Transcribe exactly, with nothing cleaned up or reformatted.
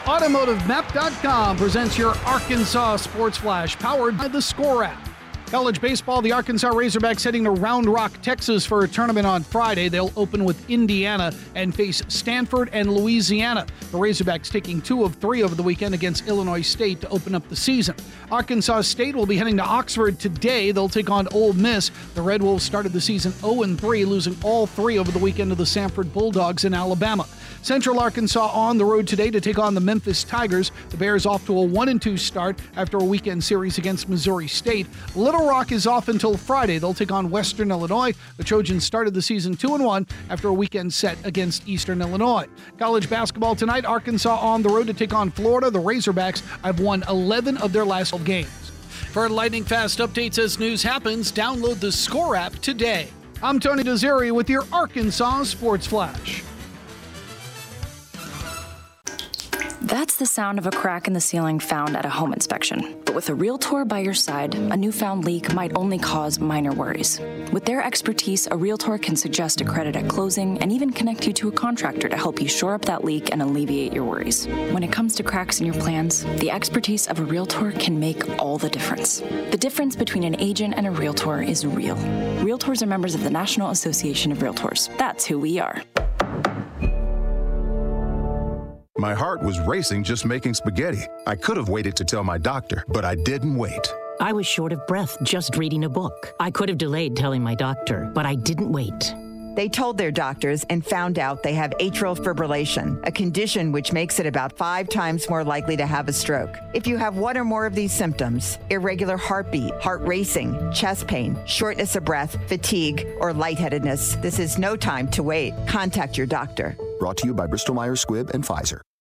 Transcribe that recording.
Automotive Map dot com presents your Arkansas Sports Flash, powered by the Score app. College baseball, the Arkansas Razorbacks heading to Round Rock, Texas for a tournament on Friday. They'll open with Indiana and face Stanford and Louisiana. The Razorbacks taking two of three over the weekend against Illinois State to open up the season. Arkansas State will be heading to Oxford today. They'll take on Ole Miss. The Red Wolves started the season oh and three, losing all three over the weekend to the Samford Bulldogs in Alabama. Central Arkansas on the road today to take on the Memphis Tigers. The Bears off to a one and two start after a weekend series against Missouri State. Little Rock is off until Friday. They'll take on Western Illinois. The Trojans started the season two and one after a weekend set against Eastern Illinois. College basketball tonight, Arkansas on the road to take on Florida. The Razorbacks have won eleven of their last twelve games. For lightning fast updates as news happens, download the Score app today. I'm Tony Desiri with your Arkansas Sports Flash. That's the sound of a crack in the ceiling found at a home inspection. But with a Realtor by your side, a newfound leak might only cause minor worries. With their expertise, a Realtor can suggest a credit at closing and even connect you to a contractor to help you shore up that leak and alleviate your worries. When it comes to cracks in your plans, the expertise of a Realtor can make all the difference. The difference between an agent and a Realtor is real. Realtors are members of the National Association of Realtors. That's who we are. My heart was racing just making spaghetti. I could have waited to tell my doctor, but I didn't wait. I was short of breath just reading a book. I could have delayed telling my doctor, but I didn't wait. They told their doctors and found out they have atrial fibrillation, a condition which makes it about five times more likely to have a stroke. If you have one or more of these symptoms, irregular heartbeat, heart racing, chest pain, shortness of breath, fatigue, or lightheadedness, this is no time to wait. Contact your doctor. Brought to you by Bristol Myers Squibb and Pfizer.